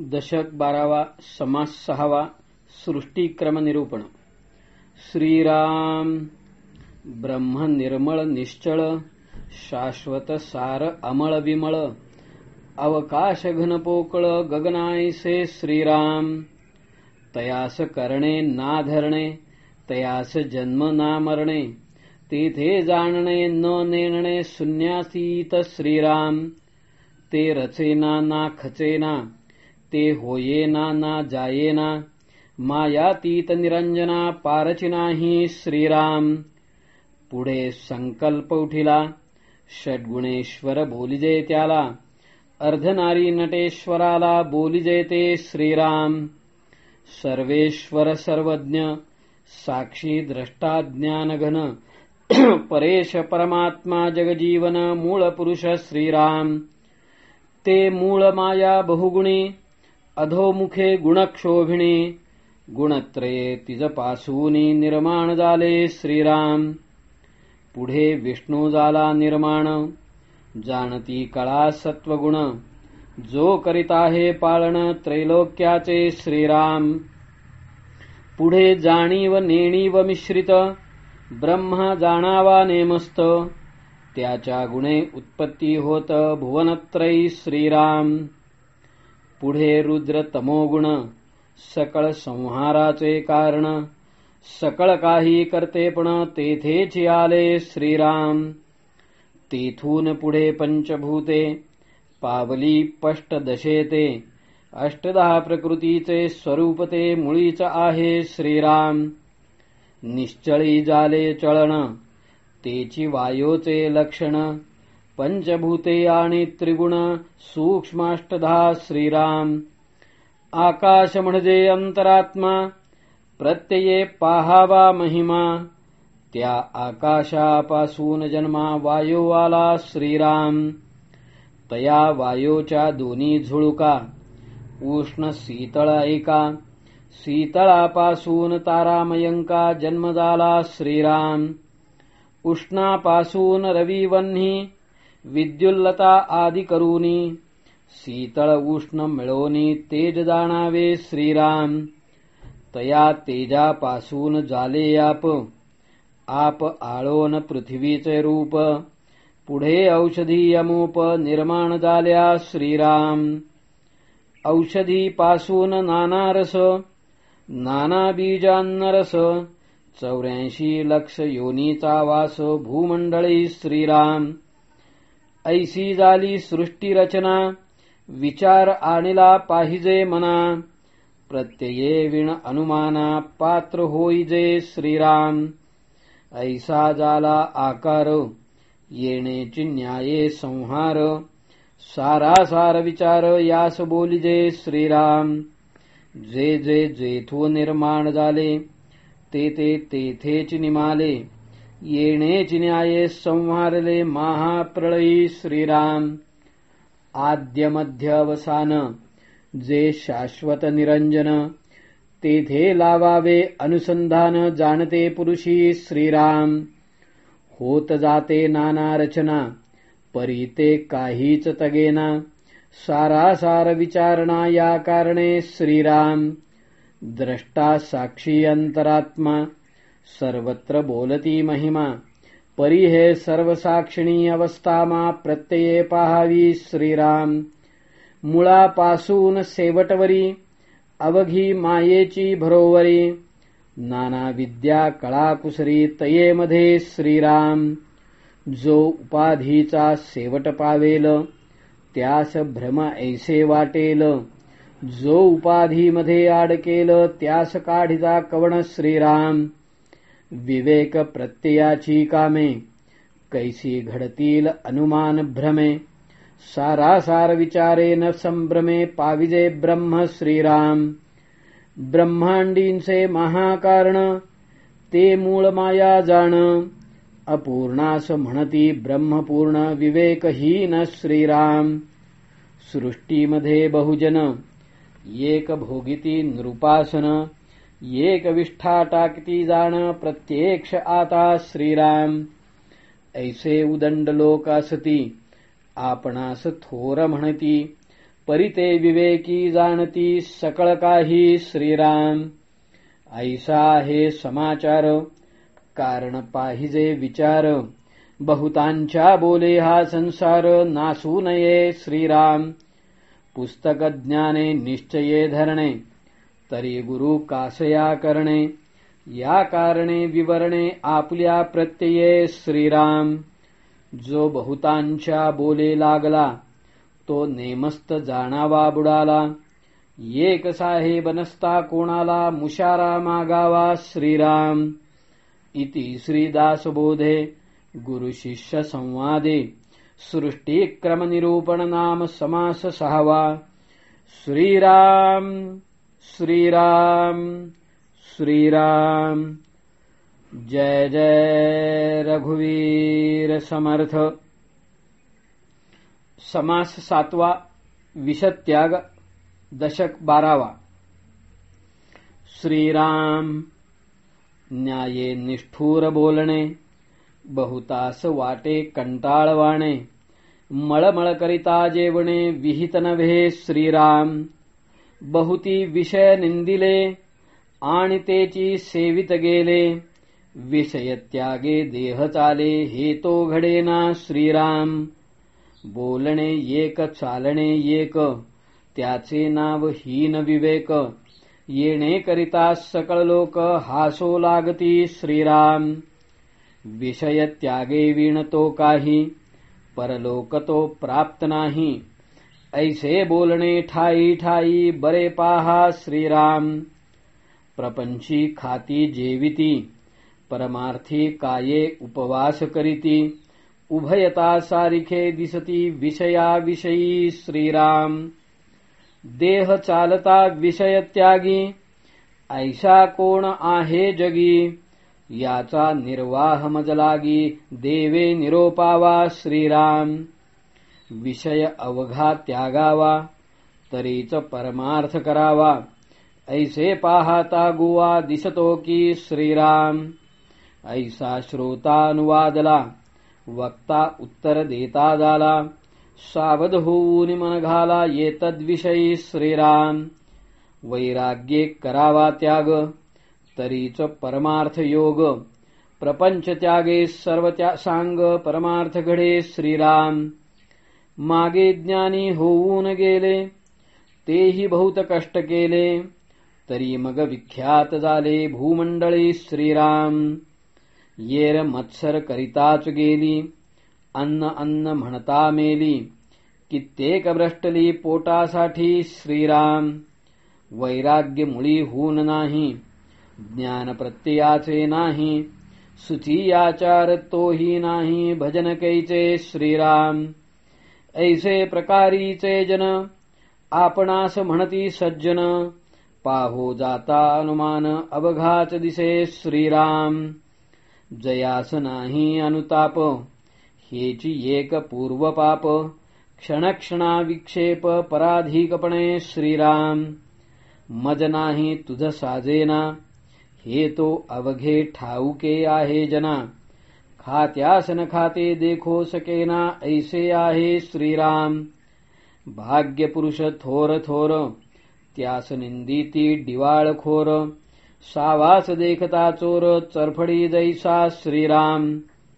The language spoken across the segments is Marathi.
दशक 12वा समास 6वा सृष्टीक्रम निरूपण. श्रीराम ब्रह्म निर्मळ निश्चळ शाश्वत सार अमळ विमळ अवकाश घन पोकळ गगनायसे श्रीराम. तयास करणे ना धरणे तयास जन्म ना मरणे तेथे जाणणे न नेणणे शून्यातीत श्रीराम. ते रचेना ना खचेना ते होयेना ना जायेना मायातीत निरंजना पारची नाही श्रीराम. पुढे संकल्प उठिला षड्गुणेश्वर बोलिजे त्याला अर्धनारी नटेश्वराला बोलिजे ते श्रीराम. सर्वेश्वर सर्वज्ञ साक्षी द्रष्टा ज्ञानघन परेश परमात्मा जगजीवन मूळ पुरुष श्रीराम. ते मूळ माया बहुगुणी अधोमुखे गुणक्षोभिणी गुणत्रये तिजपासूनी निर्माण झाले श्रीराम. पुढे विष्णू झाला निर्माण जाणती कळा सत्वगुण जो करीत आहे पालन त्रैलोक्याचे श्रीराम. पुढे जाणीव नेणीव मिश्रित ब्रह्मा जाणावा नेमस्त त्याच्या गुणे उत्पत्ती होत भुवनत्रयी श्रीराम. पुढे रुद्र तमोगुण सकळ संहाराचे कारण सकळ काही करतेपण तेथेच आले श्रीराम. तेथून पुढे पंचभूते पावली पष्ट दशेते अष्टदहा प्रकृतीचे स्वरूप ते मुळीच आहे श्रीराम. निश्चळी जाले चळण तेची वायोचे लक्षण पंचभूते आणि त्रिगुण सूक्ष्माष्टधा श्रीराम. आकाश म्हणजे अंतरात्मा प्रत्यये पाहावा महिमा त्या आकाशापासून जन्मा वायो आला श्रीराम. तया वायोच्या दोन्ही झुळुका उष्ण शीतळ एका शीतळापासून तारामयंका जन्म झाला श्रीराम. उष्णापासून रविवन्ही विद्युल्लता आदी करूनी शीतळ उष्ण मिळवणी तेज जाणावे श्रीराम. तया तेजापासून झाले आप आळोन पृथ्वीचे रूप पुढे औषधी अमूप निर्माण झाल्या श्रीराम. औषधीपासून नाना रस नाना बीजान्नरस 84 लक्ष योनीचा वास भूमंडळी श्रीराम. ऐसी झाली सृष्टी रचना विचार आणिला पाहिजे मना प्रत्यये विण अनुमाना पात्र होईजे श्रीराम. ऐसा झाला आकार येणेची न्याये संहार सारासार विचार यास बोलिजे श्रीराम. जे जे जेथून निर्माण झाले ते ते तेथेच निमाले येणेची न्याये संहारले महाप्रळयी श्रीराम. आद्य मध्य अवसान जे शाश्वत निरंजन तेथे लावावे अनुसंधान जाणते पुरुषी श्रीराम. होत जाते नाना रचना परी ते काहीच तगेना सारासार विचारणा या कारणे श्रीराम. द्रष्टा साक्षी अंतरात्मा सर्वत्र बोलती महिमा परी हे सर्वसाक्षिणी अवस्थामा प्रत्यये पाहावी श्रीराम. मुळापासून शेवटवरी अवघी मायेची भरोवरी नाना विद्या कळाकुसरी तयेमध्ये श्रीराम. जो उपाधीचा शेवट पावेल त्यास भ्रम ऐसे वाटेल जो उपाधीमध्ये अडकेल त्यास काढिता कवण श्रीराम. विवेक प्रत्ययाची कामे कैसी घडतील अनुमान भ्रमे सारासार विचारे न संभ्रमे पाविजे ब्रह्म श्रीराम. ब्रह्मांडींचे महाकारण ते मूळ माया जाण अपूर्णास म्हणती ब्रह्मपूर्ण विवेकहीन श्रीराम. सृष्टीमध्ये बहुजन एक भोगिती नृपासन एक विष्ठा टाकती जाण प्रत्यक्ष आता श्रीराम. ऐसे उदंड लोक असती आपणास थोर म्हणती परिते विवेकी जाणती सकळ काही श्रीराम. ऐसा हे समाचार कारण पाहिजे विचार. बहुतांच्या बोले हा संसार नासू नये श्रीराम. पुस्तक ज्ञाने निश्चये धरणे तरी गुरु कासया करणे. या कारणे विवरणे आपल्या प्रत्यये श्रीराम. जो बहुतांच्या बोले लागला तो नेमस्त जाणावा बुडाला. एक साहेब नसता कोणाला मुशारा मागावा श्रीराम. इति श्रीदासबोधे गुरु शिष्य संवादे सृष्टिक्रम निरूपण नाम समास 6वा. श्रीराम श्रीराम श्रीराम. जय जय रघुवीर समर्थ. समास 7वा. विषत्याग. दशक 12वा. श्रीराम. न्याये निष्ठुर बोलणे बहुतास वाटे कंटाळवाणे. मळमळ करिता जेवणे विहित नव्हे श्रीराम. बहुती विषय निंदिले आणि तेची सेवित गेले. विषय त्यागे देह चाले हे तो घडेना श्रीराम. बोलणे एक चालणे एक त्याचे नाव हीन विवेक. येणे करिता सकळ लोक हासो लागती श्रीराम. विषय त्यागे विण तो काही परलोक तो प्राप्त नाही. ऐसे बोलणे ठाई ठाई बरे पाहा श्रीराम. प्रपंची खाती जेविती परमार्थी काये उपवास करीती. उभयता सारिखे दिसती विषयाविषयी श्रीराम. देह चालता विषय त्यागी ऐसा कोण आहे जगी. याचा निर्वाह मज लागी देवे निरोपावा श्रीराम. विषय अवघा त्यागावा तरीच परमार्थ करावा. ऐसे पाहता गुवा दिसतो की श्रीराम. ऐसा श्रोतानुवादला वक्ता उत्तर देता झाला. सावध होऊन मन घाला येतद्विषयी श्रीराम. वैराग्ये करावा त्याग तरीच परमार्थ योग. प्रपंच त्यागे सर्व सांग परमार्थ घडे श्रीराम. मागे ज्ञानी होऊन गेले तेही बहुत कष्ट केले. तरी मग विख्यात झाले भूमंडळी श्रीराम. येर मत्सर करिताच गेली अन्न अन्न म्हणता मेली. कित्येक भ्रष्टली पोटासाठी श्रीराम. वैराग्य मुळी होऊन नाही ज्ञान प्रत्ययाचे नाही. सुची आचार तोही नाही भजन कैचे श्रीराम. ऐसे प्रकारीचे जन आपणास म्हणती सज्जन. पाहो जाता अनुमान अवघाच दिसे श्रीराम. जयास नाही अनुताप हेची एक पूर्व पाप. क्षणक्षणा विक्षेप पराधिकपणे श्रीराम. मज नाही तुझ साजेना हे तो अवघे ठाऊके आहे जना. खात्यास न खाते देखो सकेना ऐसे आहे श्रीराम. भाग्य पुरुष थोर थोर त्यास निंदिती डिवाळखोर. सावास देखता चोर चरफडी जैसा श्रीराम.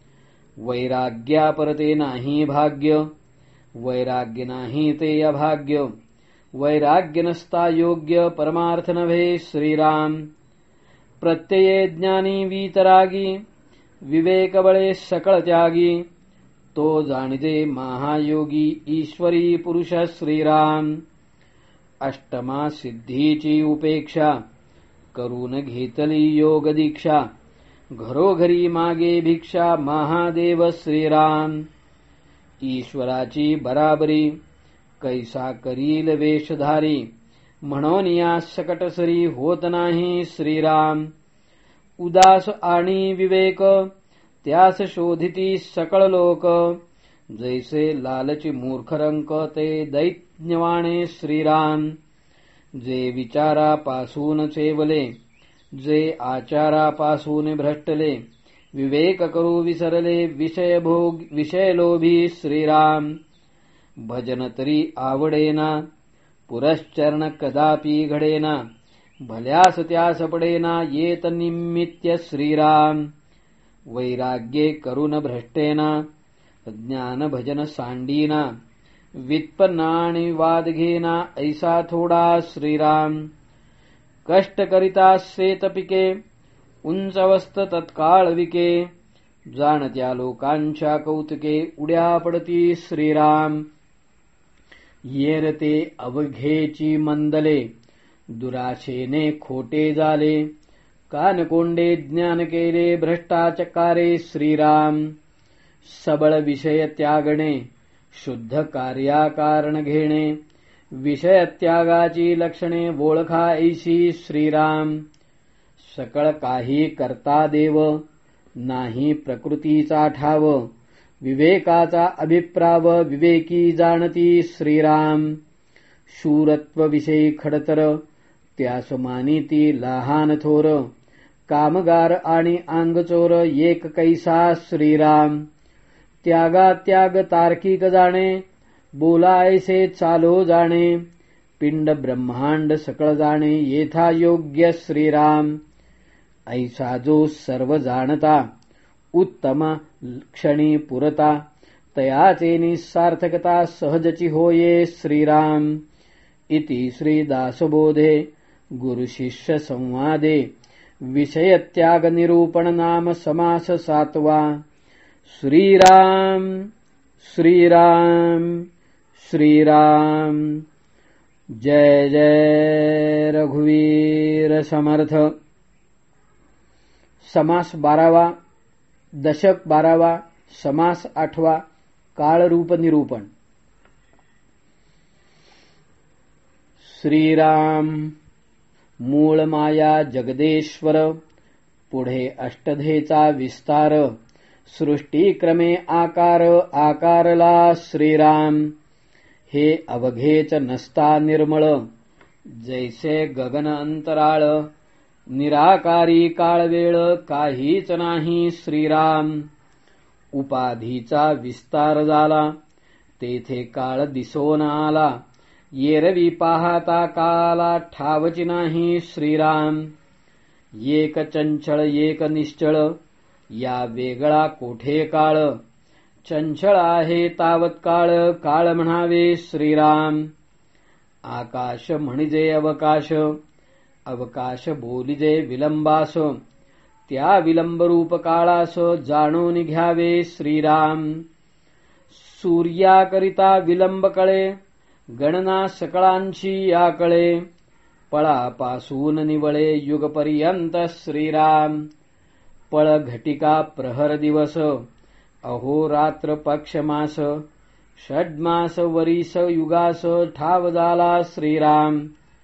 वैराग्या परते नाही भाग्य वैराग्य नाही ते अभाग्य. वैराग्य नसता योग्य परमार्थ नव्हे श्रीराम. प्रत्यये ज्ञानी वीतरागी विवेक बळे सकळ त्यागी. तो जाणिजे महायोगी ईश्वरी पुरुष श्रीराम. अष्टमा सिद्धीची उपेक्षा करून घेतली योग दीक्षा. घरोघरी मागे भिक्षा महादेव श्रीराम. ईश्वराची बराबरी कैसा करील वेशधारी. म्हणून या सकटसरी होत नाही श्रीराम. उदास आणि विवेक त्यास शोधिती सकळ लोक. जैसे लालची मूर्खरंक ते दैत्यवाणे श्रीराम. जे विचारापासून चेवले जे आचारापासून भ्रष्टले. विवेक करू विसरले विषय लोभी श्रीराम. भजन तरी आवडेना पुरश्चरण कदापि घडेना भल्यास त्यास पडेना येत निमित्य श्रीराम वैराग्ये करुण भ्रष्टेना ज्ञान भजन सांडीना वित्पन्नाणी वाद घेना ऐसा थोडा श्रीराम कष्ट करिता श्वेत पिके उंचवस्त तत्काळ विके जाणत्या लोकांच्या कौतुके उड्या पडती श्रीराम येरते अवघेची मंदले दुराशेने खोटे झाले कानकोंडे ज्ञान केले भ्रष्टाचकारे श्रीराम सबळ विषय त्यागणे शुद्ध कार्याकारण घेणे विषय त्यागाची लक्षणे ओळखा ऐशी श्रीराम सकळ काही करता देव नाही प्रकृतीचा ठाव विवेकाचा अभिप्राव विवेकी जाणती श्रीराम शूरत्व विषयी खडतर त्यास मानिती लहान थोर कामगार आणि अंगचोर एक कैसा श्रीराम त्यागा त्याग तार्किक जाणे बोलायसे चालो जाणे पिंड ब्रह्मांड सकळ जाणे येथा योग्य श्रीराम ऐसा जो सर्व जाणता उत्तम क्षणी पुरता तयाचे निसार्थकता सहजची होये श्रीराम इति श्रीदासबोधे गुरुशिष्य संवादे विषय त्याग निरूपण नाम समास 7वा श्रीराम श्रीराम श्रीराम जय जय रघुवीर समर्थ समास 12वा दशक 12वा समास 8वा काळरूप निरूपण श्रीराम मूळ माया जगदेश्वर पुढे अष्टधेचा विस्तार सृष्टीक्रमे आकार आकारला श्रीराम हे अवघेच नसता निर्मळ जैसे गगन अंतराळ निराकारी काळवेळ काहीच नाही श्रीराम उपाधीचा विस्तार झाला तेथे काळ दिसोन आला येरवी पाहता काला ठावची नाही श्रीराम एक चंचळ एक निश्चळ या वेगळा कोठे काळ चंचळ आहे तावत काळ काळ म्हणावे श्रीराम आकाश म्हणजे अवकाश अवकाश बोलिजे विलंबास त्या विलंबरूप काळास जाणून घ्यावे श्रीराम सूर्याकरिता विलंब कळे गणना सकळांची या कळे पळापासून निवळे युगपर्यंत श्रीराम पळ घटिका प्रहर दिवस अहोरात्र पक्षमास षड्मास वरीस युगास ठाव झाला श्रीराम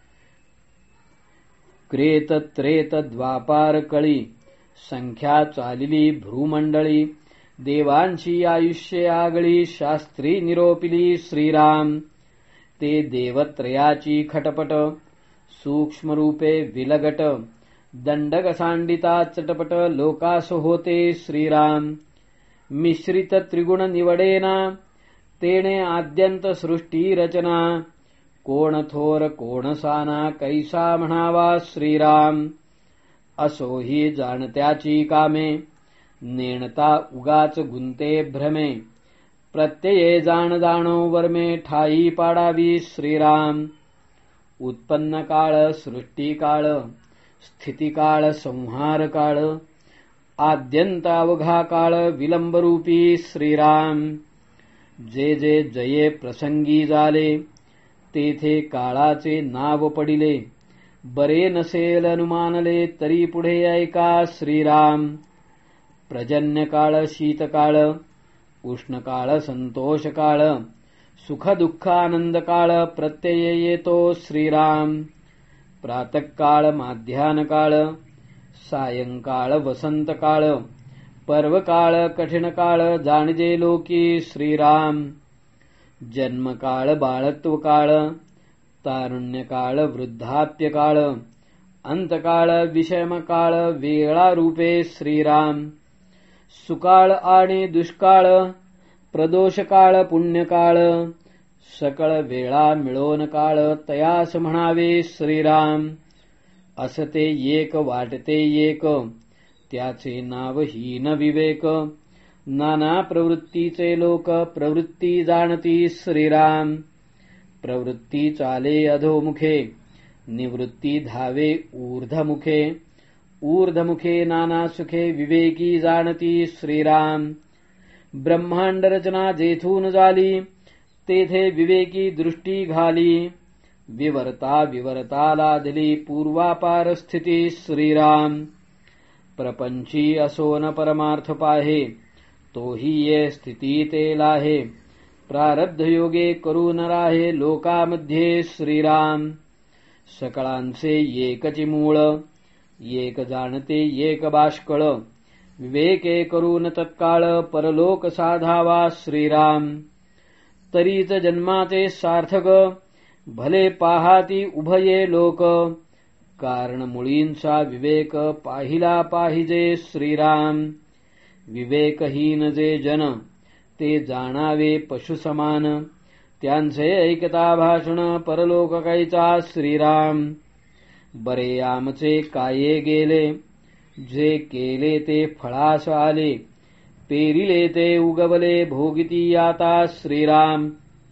क्रेत त्रेत द्वापार कळी संख्या चालिली भ्रूमंडळी देवांची आयुष्ये आगळी शास्त्री निरोपिली श्रीराम ते देवत्रयाची खटपट सूक्ष्मरूपे विलगट दंडक सांडिता चटपट लोकास होते श्रीराम मिश्रित त्रिगुण निवडेना तेणे आद्यंत सृष्टी रचना कोण थोर कोण साना कैसा म्हणावा श्रीराम असो ही जाणत्याची कामे नेणता उगाच गुंते भ्रमे प्रत्यये जाण जाणो वर्मे ठाई पाडावी श्रीराम उत्पन्न काळ सृष्टी काळ स्थिती काळ संहार काळ आद्यंत अवघा काळ विलंबरूपी श्रीराम जे जे जये प्रसंगी झाले तेथे काळाचे नाव पडिले बरे नसेल अनुमानले तरी पुढे ऐका श्रीराम प्रजन्य काळ शीतकाळ उष्णकाळ संतोष काळ सुख दुःख आनंद काळ प्रत्यय येतो श्रीराम प्रातःकाळ माध्यान काळ सायंकाळ वसंत काळ पर्वकाळ कठीण काळ जाणजे लोकी श्रीराम जन्मकाळ बाळत्व काळ तारुण्यकाळ वृद्धाप्यकाळ अंतकाळ विषमकाळ वेळा रूपे श्रीराम सुकाळ आणि दुष्काळ प्रदोषकाळ पुण्यकाळ सकळ वेळा मिळोन काळ तयास म्हणावे श्रीराम. असते एक वाटते एक त्याचे नाव हीन विवेक. नाना प्रवृत्तीचे लोक प्रवृत्ती जाणती श्रीराम. प्रवृत्ती चाले अधोमुखे निवृत्ती धावे ऊर्ध्वमुखे. ऊर्ध्वमुखे नाना सुखे विवेकी जाणती श्रीराम. ब्रह्मांड रचना जेथून झाली तेथे विवेकी दृष्टी घाली. विवर्ता विवर्ता लादली पूर्वापार स्थिती श्रीराम. प्रपंची असोन परमार्थ पाहे तोही ये स्थिती ते लाहे. प्रारब्ध योगे करून राहे लोकामध्ये श्रीराम. सकळांचे एकची मूळ एक जाणते एक बाष्कळ. विवेके करून तत्काळ परलोक साधावा श्रीराम. तरीच जन्माचे सार्थक भले पाहाती उभये लोक. कारण मुळींचा विवेक पाहिला पाहिजे श्रीराम. विवेकहीन जे जन ते जाणावे पशु समान. त्यांचे ऐकता भाषण परलोक कैचा श्रीराम. बरे आमचे काये गेले जे केले ते फळास आले. पेरिले ते उगवले भोगिती आता श्रीराम.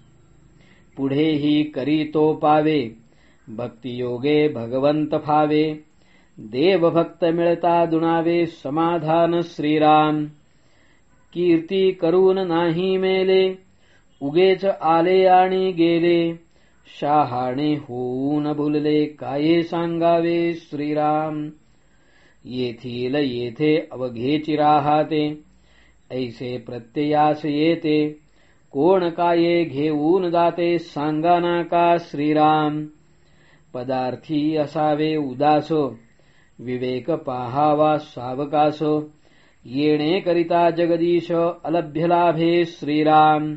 पुढेही करी तो पावे भक्तियोगे भगवंत फावे. देवभक्त मिळता दुणावे समाधान श्रीराम. कीर्ती करून नाही मेले उगेच आले आणि गेले. शहाणे होऊन भुलले काये सांगावे श्रीराम. येथील येथे अवघेची राहते ऐसे प्रत्ययास येते. कोण काये घेऊन जाते सांगाना का श्रीराम. पदार्थी असावे उदास विवेक पाहावा सावकाश. येणे करिता जगदीश अलभ्य लाभे श्रीराम.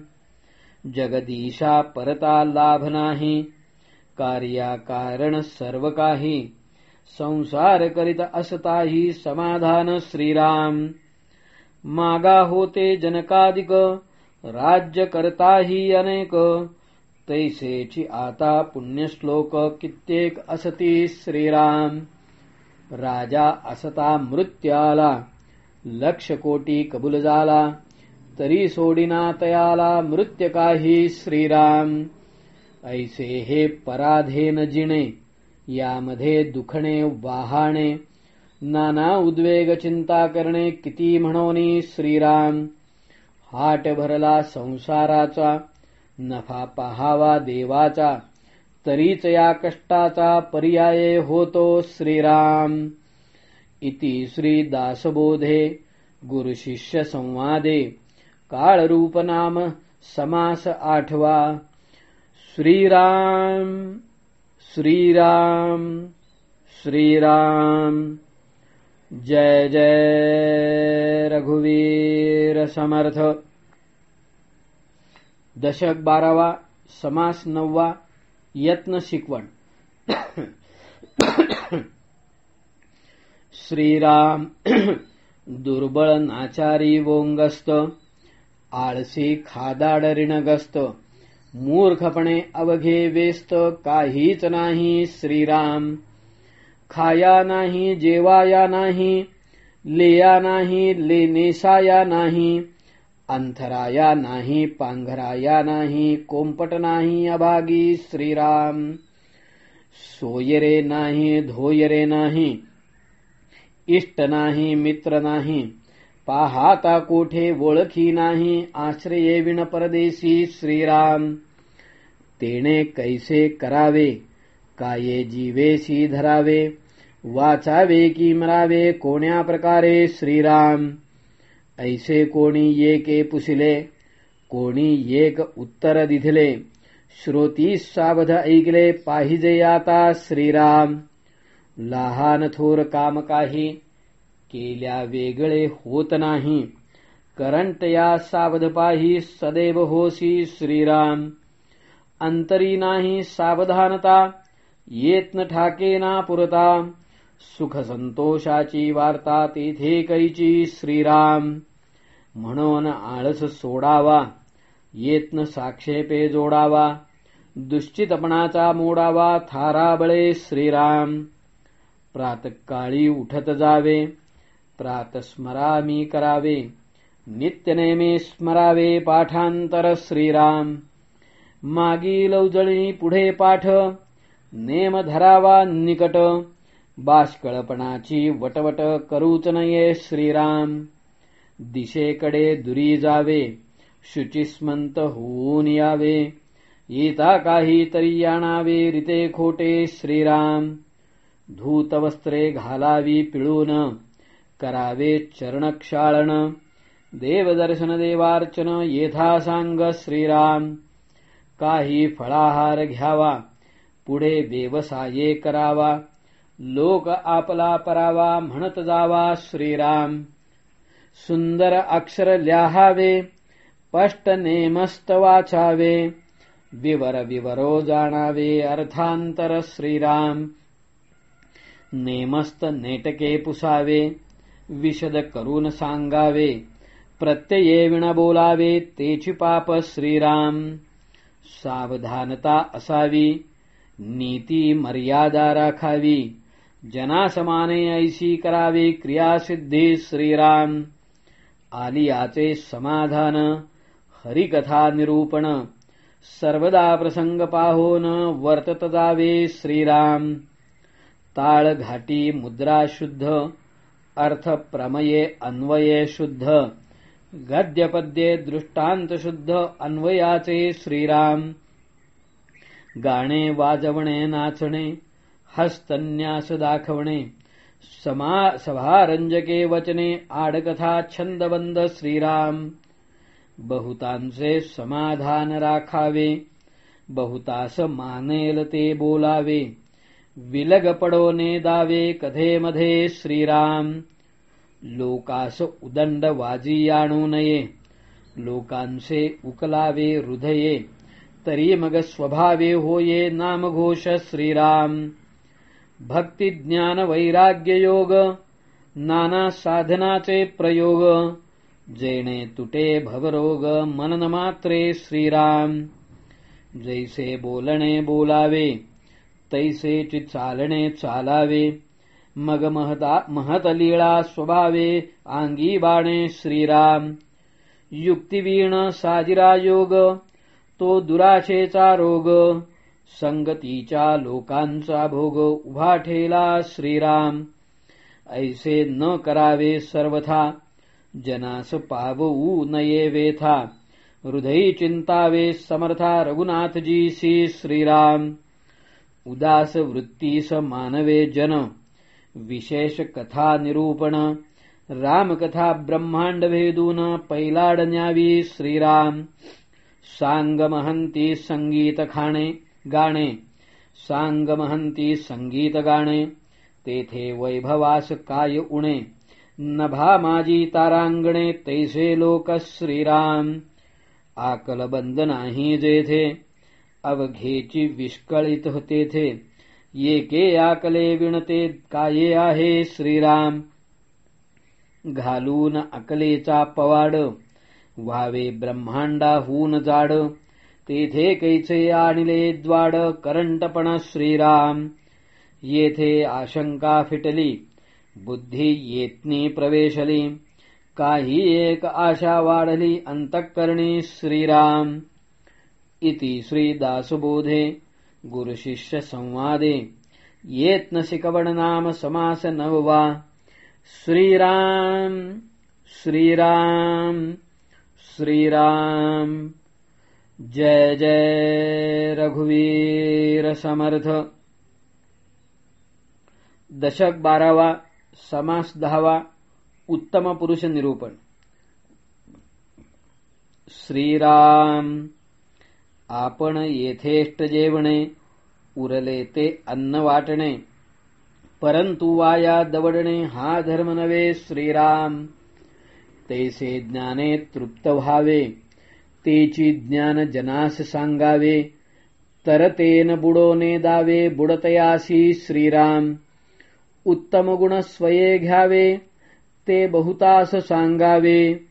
जगदीशा परता लाभ नाही कार्याकारण सर्व काही. संसार करीत असताही समाधान श्रीराम. मागा होते जनकादिक राज्य करताही अनेक. तैसेची आता पुण्यश्लोक कित्येक असती श्रीराम. राजा असता मृत्याला लक्ष कोटी कबूल झाला. तरी सोडिना तयाला मृत्य काही श्रीराम. ऐसे हे पराधेन जिणे यामध्ये दुखणे वाहाणे. नाना उद्वेग चिंता करणे किती म्हणोनी श्रीराम. हाट भरला संसाराचा नफा पाहावा देवाचा. तरीच या कष्टाचा पर्याय होतो श्रीराम. इति श्री दासबोधे गुरु शिष्य संवादे काळरूप नाम समास 8वा. श्रीराम श्रीराम श्रीराम. जय जय रघुवीर समर्थ. दशक 12वा समास 9वा. यत्न शिकवण. श्रीराम. दुर्बळ नाचारी वोंगस्त आळसी खादाड ऋणग्रस्त. मूर्खपणे अवघे व्यस्त काहीच नाही श्रीराम. खाया नाही जेवाया नाही लेया नाही लेनेसाया नाही. अंथराया नाही पांघराया नाही कोंपट नाही अभागी श्रीराम. सोयरे नाही धोयरे नाही इष्ट नाही मित्र नाही. पाहाता कोठे ओळखी नाही आश्रये विण परदेशी श्रीराम. तेणे कैसे करावे काये जीवेशी धरावे. वाचावे की मरावे कोण्या प्रकारे श्रीराम. ऐसे कोणी येके पुसिले कोणी एक उत्तर दिधले. श्रोतीस सावध ऐकले पाहिजे आता श्रीराम. लहान थोर काम काही केल्या वेगळे होत नाही. करंट या सावध पाही सदैव होसी श्रीराम. अंतरी नाही सावधानता येत न ठाके ना पुरता. सुख संतोषाची वार्ता तेथे कैची श्रीराम. म्हणून आळस सोडावा येत्न साक्षेपे जोडावा, दुश्चितपणाचा मोडावा थाराबळे श्रीराम. प्रातःकाळी उठत जावे, प्रातस्मरामी करावे, नित्यनेमी स्मरावे पाठांतर श्रीराम. मागील उजळणी पुढे पाठ, नेम धरावा निकट, बाष्कळपणाची वटवट करूच नये श्रीराम. दिशेकडे दुरी जावे, शुचिस्मंत होऊन यावे, येता काही तरी आणावे रीते खोटे श्रीराम. धूत वस्त्रे घालावी पिळून, करावे चरणक्षाळन, देवदर्शन देवार्चन येथा सांग श्रीराम. काही फळाहार घ्यावा, पुढे व्यवसाये करावा, लोक आपला परावा म्हणत जावा श्रीराम. सुंदर अक्षर लिहावे, स्पष्ट नेमस्त वाचावे, विवर विवरो जाणावे अर्थांतर श्रीराम. नेमस्त नेटके पुसावे, विशद करून सांगावे, प्रत्यये विण बोलावे तेची पाप श्रीराम. सावधानता असावी, नीती मर्यादा राखावी, जनासमाने ऐशी करावी क्रियासिद्धी श्रीराम. आलियाचे समाधान, हरिकथा निरूपण, सर्वदा प्रसंग पाहोन वर्तत जावे श्रीराम. ताळ घाटी मुद्रा शुद्ध, अर्थ प्रमये अन्वये शुद्ध, गद्यपद्ये दृष्टांत शुद्ध अन्वयाचे श्रीराम. गाणे वाजवणे नाचणे, हस्तन्यास दाखवणे, सभारंजके वचने आडकथा छंदबंद श्रीराम. बहुतांचे समाधान राखावे, बहुतास मानेल ते बोलावे, विलग पडो नेदावे कधेमध्ये श्रीराम. लोकास उदंड वाजी आणू नये, लोकांचे उकलावे हृदये, तरी मग स्वभावे होये नामघोष श्रीराम. भक्ती ज्ञान वैराग्य योग, नाना साधनाचे प्रयोग, जेणे तुटे भवरोग मनन मात्रे श्रीराम. जैसे बोलणे बोलावे, तैसेची चालणे चालावे, मग महत लीळा स्वभावे आंगी बाणे श्रीराम. युक्तिवीण साजिरा योग, तो दुराशेचा रोग, संगतीच्या लोकांचा भोग उभा ठेला श्रीराम. ऐसे न करावे सर्वथा, जनास पावू नये वेथा, हृदयी चिंतावे समर्था रघुनाथजीसी श्रीराम. उदास वृत्तीस मानवे जन, विशेष कथा निरूपण, रामकथा ब्रह्मांड भेदून पैलाड न्यावी श्रीराम. सांग महंती संगीत खाणे गाणे, सांग महंती संगीत गाणे, तेथे वैभवास काय उणे, नभा माझी तारांगणे तैसे लोक श्रीराम. आकलबंद नाही जेथे, अवघेची विष्कळीत तेथे, येके आकले विणते काये आहे श्रीराम. घालून अकलेचा पवाड, व्हावे ब्रह्मांडाहून जाड, तेथे कैचे आणले द्वाड करंटपण श्रीराम. येथे आशंका फिटली, बुद्धी येत्नी प्रवेशली, काही एक आशा वाढली अंतःकरणी श्रीराम. इति श्री दासबोधे गुरुशिष्य संवादे येत्न शिकवण नाम समास नववा. श्रीराम श्रीराम श्रीराम. जय जय रघुवीर समर्थ. दशक 12वा, समास 10वा, उत्तम पुरुष निरूपण. श्रीराम. आपण येथेष्ट जेवणे, उरले ते अन्न वाटणे, परंतु वाया दवडणे हा धर्म नव्हे श्रीराम. तैसे ज्ञाने तृप्त व्हावे, तेची ज्ञान जनास सांगावे, तरतेन बुडोने दावे बुडतयासी श्रीराम. उत्तम गुण स्वये घ्यावे, ते बहुतास सांगावे,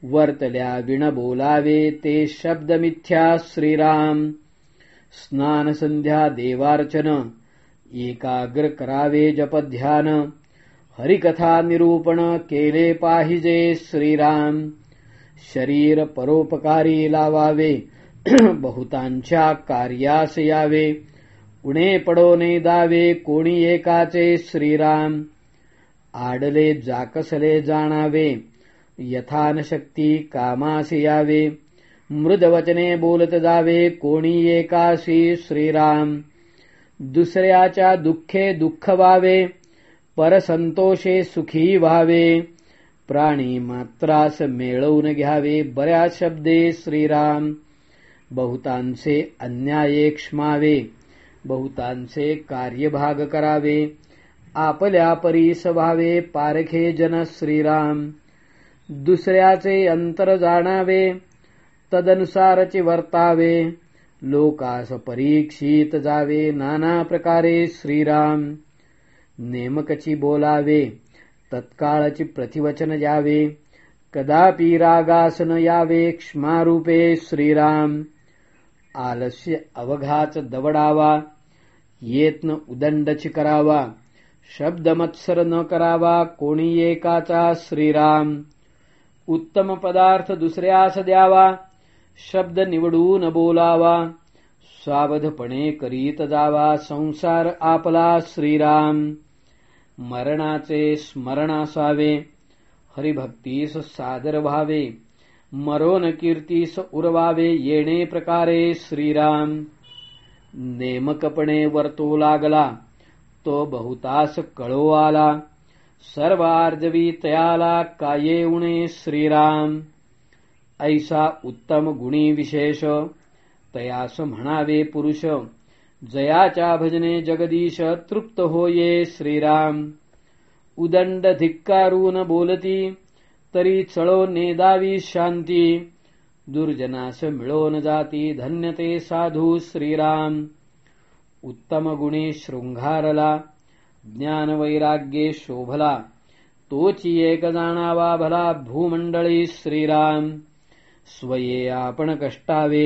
वर्तल्या विण बोलावे ते शब्द मिथ्या श्रीराम. स्नान संध्या देवार्चन एकाग्र करावे जपध्यान. हरिकथा निरूपण केले पाहिजे श्रीराम. शरीर परोपकारी लावावे बहुतांच्या कार्यास यावे. उणे पडो नेदावे कोणी एकाचे श्रीराम. आडले जाकसले जाणावे यथानशक्ती कामासी यावे. मृदवचने बोलत जावे कोणी एकासी श्रीराम. दुसऱ्याच्या दुःखे दुःख व्हावे परसंतोषे सुखी व्हावे. प्राणी मात्रास मिळवून घ्यावे बऱ्याच शब्दे श्रीराम. बहुतांचे अन्याये क्षमावे बहुतांचे कार्यभाग करावे. आपल्या परीस व्हावे पारखे जन श्रीराम. दुसऱ्याचे अंतर जाणावे तदनुसारचे वर्तावे. लोकास परीक्षित जावे नाना प्रकारे श्रीराम. नेमकची बोलावे तत्काळची प्रतिवचन द्यावे. कदापि रागास न यावे क्षमारूपे श्रीराम. आलस्य अवघाच दवडावा येत्न उदंडची करावा. शब्द मत्सर न करावा कोणी एकाचा श्रीराम. उत्तम पदार्थ दुसऱ्यास द्यावा शब्द निवडून बोलावा. सावधपणे करीत जावा संसार आपला श्रीराम. मरणाचे स्मरण असावे हरिभक्तीस सादर व्हावे. मरोन कीर्तीस उरवावे येणे प्रकारे श्रीराम. नेमकपणे वर्तो लागला तो बहुतास कळो आला. सर्व आर्जवी तयाला काये उणे श्रीराम. ऐसा उत्तम गुणी विशेष तयास म्हणावे पुरुष. जयाच्या भजने जगदीश तृप्त होये श्रीराम. उदंड धिक्कारून बोलती तरी चळो नेदावी शांती. दुर्जनास मिळोन जाती धन्य ते साधू श्रीराम. उत्तम गुणी शृंगारला ज्ञान वैराग्ये शोभला. तोची एक जाणावा भला भूमंडळी श्रीराम. स्वये आपण कष्टावे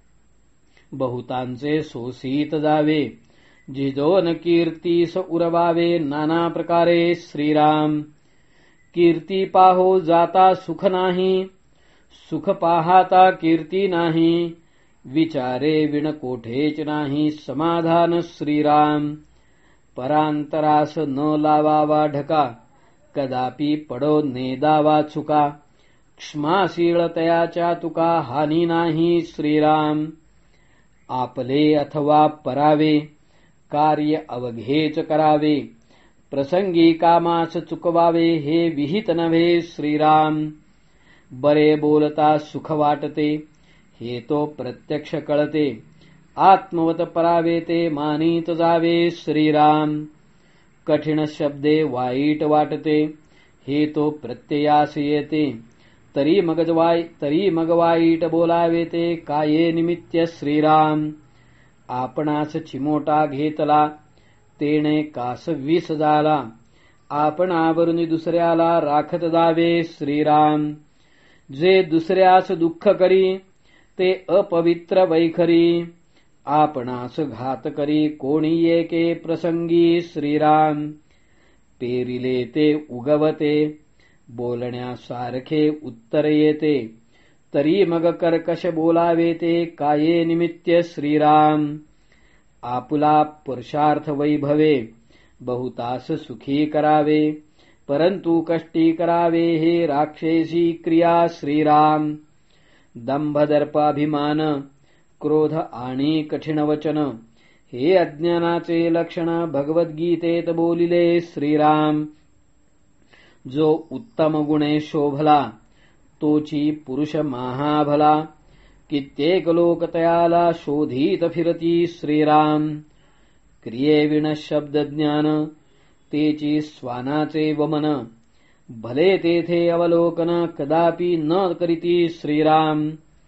बहुतांचे सोसीत जावे. जिजोन कीर्तीस उरवावे नाना प्रकारे श्रीराम. कीर्ती पाहो जाता सुख नाही सुख पाहाता कीर्ती नाही. विचारे विण कोठेच नाही समाधान श्रीराम. परांतरास न लावावा ढका कदापि पडो नेदावा चुका. क्षमाशील तयाच्या तुका हानी नाही श्रीराम. आपले अथवा परावे कार्य अवघेच करावे. प्रसंगी कामास चुकवावे हे विहित नव्हे श्रीराम. बरे बोलता सुख वाटते हे तो प्रत्यक्ष कळते. आत्मवत परावे ते मानित जावे श्रीराम. कठीण शब्दे वाईट वाटते हे तो प्रत्ययास येते. तरी मग वाईट बोलावे ते काये निमित्य श्रीराम. आपणास चिमोटा घेतला तेणे कास विष झाला. आपणावरून दुसऱ्याला राखत जावे श्रीराम. जे दुसऱ्यास दुःख करी ते अपवित्र वैखरी. आपणास घात करी कोणी एके प्रसंगी श्रीराम. पेरिले ते उगवते बोलण्यासारखे उत्तर येते. तरी मग कर्कश बोलावे ते काये निमित्य श्रीराम. आपुला पुरुषार्थ वैभवे बहुतास सुखी करावे. परंतु कष्टी करावे हे राक्षसी क्रिया श्रीराम. दंभदर्पाभिमान क्रोध आणि कठीण वचन हे अज्ञानाचे लक्षण भगवद्गीतेत बोलिले श्रीराम. जो उत्तम गुणे शोभला तोची पुरुष महाभला. कित्येक लोक तयाला शोधित फिरती श्रीराम. क्रियेविण शब्द ज्ञान तेची स्वानाचे वमन. भले तेथे अवलोकन कदापि न करीती श्रीराम.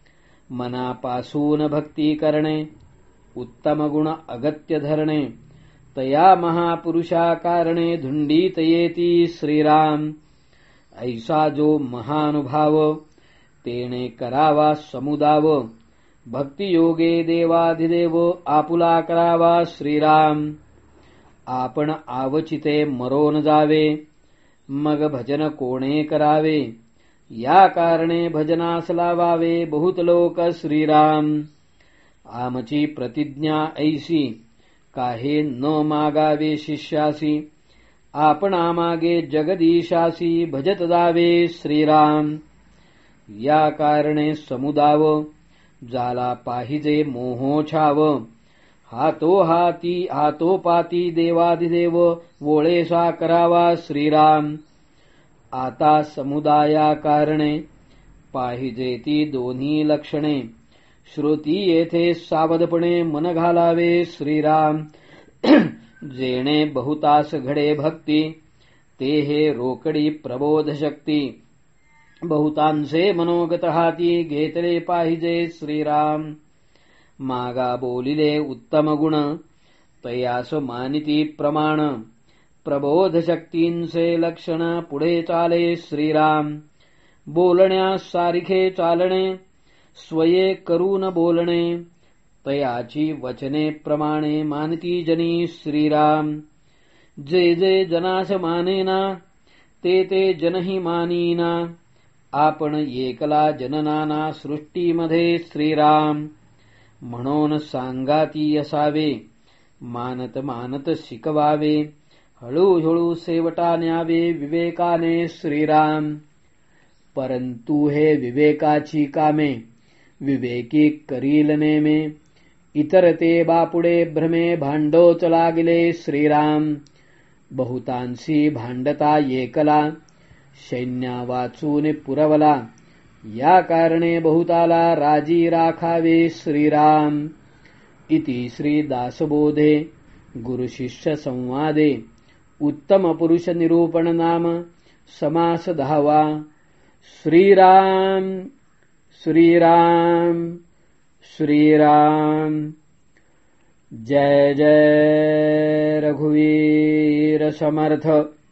मनापासून भक्ती करणे उत्तम गुण अगत्य धरणे. तया महापुरुषा कारणे धुंडीत येती श्रीराम. ऐसा जो महानुभाव तेने करावा समुदाव भक्तियोगे देवाधिदेव आपुला करावा श्रीराम आपण आवचिते मरोन जावे मग भजन कोणे करावे या कारणे भजनास लावावे बहुत लोक श्रीराम आमची प्रतिज्ञा ऐसी काहे न मागावे शिष्यासी आपण आमागे जगदीशासी भजत जावे श्रीराम या कारणे समुदाव जाला पाहिजे मोहो छाव हातोपाती देवाधिदेव वोळेसा करावा श्रीराम आता समुदाया कारणे पाहिजे ती दोन्ही लक्षणे श्रुती येथे सावधपणे मन घालावे श्रीराम जेणे बहुतास घडे भक्ती ते हे रोकडी प्रबोध शक्ती बहुतांचे मनोगत हाती घेतले पाहिजे श्रीराम मागा बोलिले उत्तम गुण तयास मानिती प्रमाण प्रबोध शक्तींचे लक्षण पुढे चाले श्रीराम बोलण्यास सारिखे चालणे स्वये करून बोलणे तयाची वचने प्रमाणे मानती जनी श्रीराम जे जे जनास मानेना ते जनही मानीना आपण एकला जननाना सृष्टीमध्ये श्रीराम म्हणून सांगाती असावे मानत मानत शिकवावे हळूहळू सेवटा न्यावे विवेकाने श्रीराम परंतु हे विवेकाची कामे विवेकी करील नेमे इतर ते बापुडे भ्रमे भांडोच लागले श्रीराम बहुतांशी भांडता एकला सैन्या वाचून पुरवला या कारणे बहुताला राजी राखावे श्रीराम इति श्री दासबोधे गुरुशिष्य संवादे उत्तम पुरुष निरूपण नाम समास 10 श्रीराम श्रीराम श्रीराम जय जय रघुवीर समर्थ।